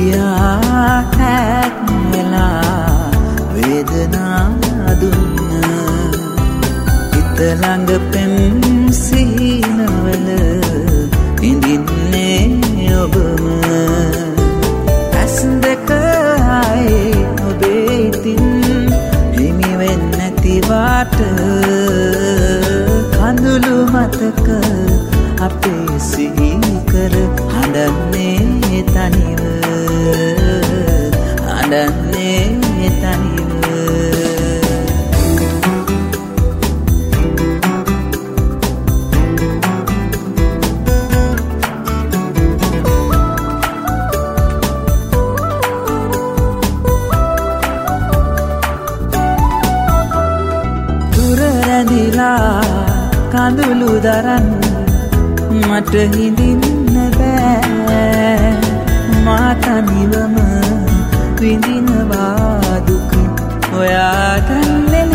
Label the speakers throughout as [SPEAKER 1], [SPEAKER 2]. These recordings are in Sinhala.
[SPEAKER 1] කියා හැක් වෙලා වේදනා දුන්න හිත ළඟ පෙම් සිහිනවල ඉඳින්නේ ඔබම ඇස් දෙක ආයේ ඔබේ ඉතින් හිමි වෙන්නේ නැති වාට කඳුළු මතක අපේ සිහි කර හඬන්නේ තනිව හඬන්නේ තනිව දුර රැඳිලා කඳුළු දරන්න මට හිඳින්න බෑ මා තනිවම විඳිනවා දුක ඔයා දන්නේ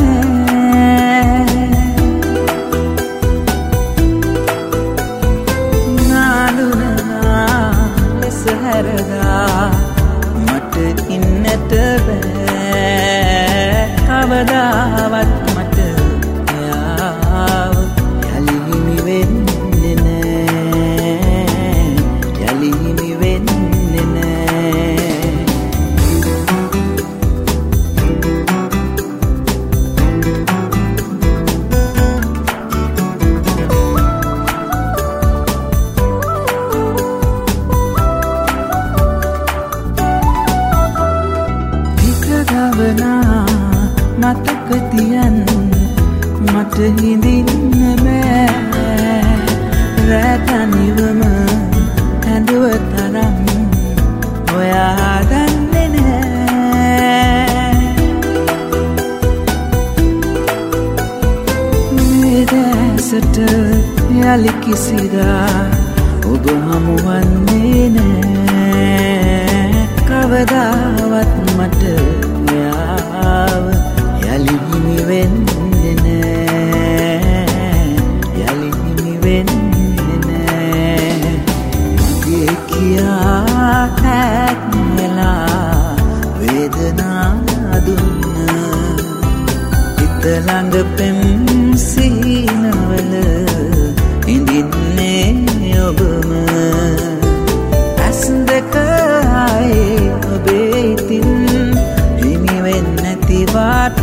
[SPEAKER 1] නෑ නානුනා ලෙස හැරදා මට ඉන්නට බෑ කවදාවත් මට ඔයාව යලි හිමි වෙන්නේ නෑ යලි හිමි වෙන්නේ නෑ හිතගවනා මතක තියන් මට හිඳින්න බෑ රැතනිවම ඇඳුව තරම් ඔයා දන්නේ නෑ මේ දැසට යලි කිසිදා ඔබ හමුවන්නේ නෑ කවදාවත් මට ඔයාව යලි හිමි වෙන්නේ නෑ යලි හිමි වෙන්නේ නෑ මගේ කියා හැක් වෙලා වේදනා දුන්න හිත ළඟ පෙම් සිහිනවල ඉඳින්නේ ඔබම ඇස් දෙක ආයේ ඔබේ ඉතින් හිමි වෙන්නේ නැති වාට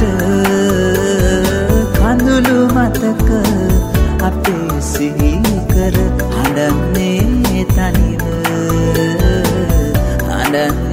[SPEAKER 1] කඳුළු මතක අපේ සිහි කර හඬන්නේ තනිව හඬන්නේ